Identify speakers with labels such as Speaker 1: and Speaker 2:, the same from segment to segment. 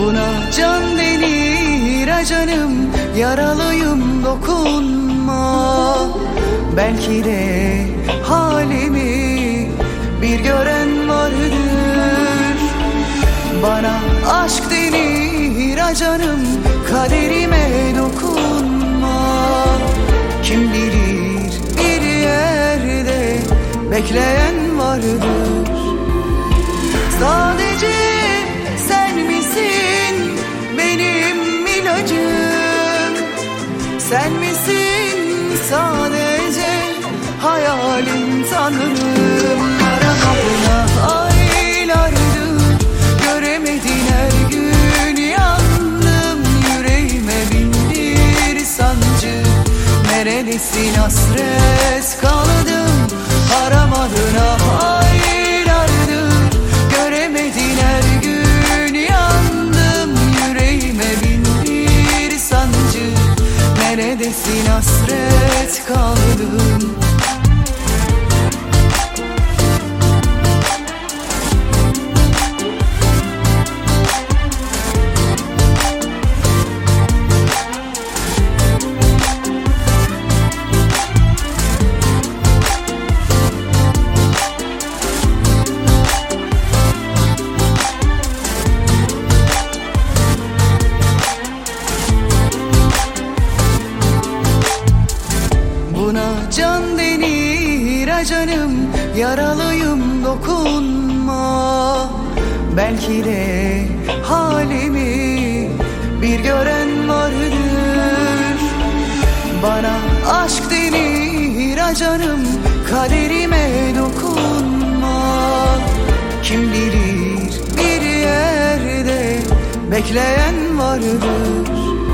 Speaker 1: Buna can denir ha canım, yaralıyım dokunma. Belki de halimi bir gören vardır. Bana aşk denir ha canım, kaderime dokunma. Kim bilir bir yerde bekleyen vardır. Sadece sen misin benim ilacım? Sen misin sadece hayalim Tanrım? Aramadığına aylardır, göremedin her gün yandım. Yüreğime bindir sancı, neredesin hasret kaldım. Aramadığına aylardır, göremedin her gün yandım. Yüreğime bindir sancı, neredesin hasret kaldım. Buna can denir ha canım, yaralıyım dokunma. Belki de halimi bir gören vardır. Bana aşk denir ha canım, kaderime dokunma. Kim bilir bir yerde bekleyen vardır.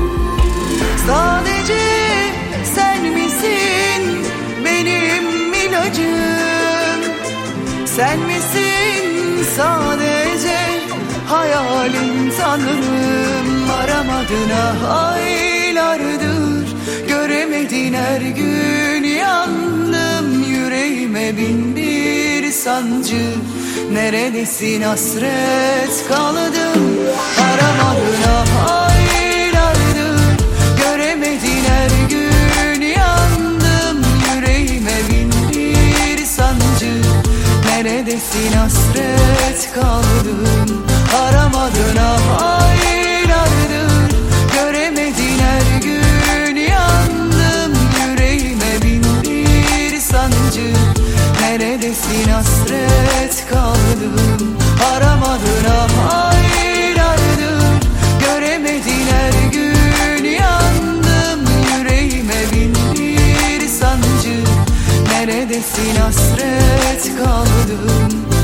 Speaker 1: Sadece sen misin benim ilacım? Sen misin sadece hayalim Tanrım? Aramadığına aylardır, göremedin her gün yandım. Yüreğime bindir sancı, neredesin hasret kaldım. Aramadığına aylardır, göremedin her gün yandım. Yüreğime bindir sancı, neredesin hasret kaldım. Aramadığına aylardır, göremedin her gün yandım. Yüreğime bindir sancı, neredesin hasret kaldım. Aramadığına aylardır, göremedin her gün yandım. Yüreğime bindir sancı, neredesin hasret kaldım.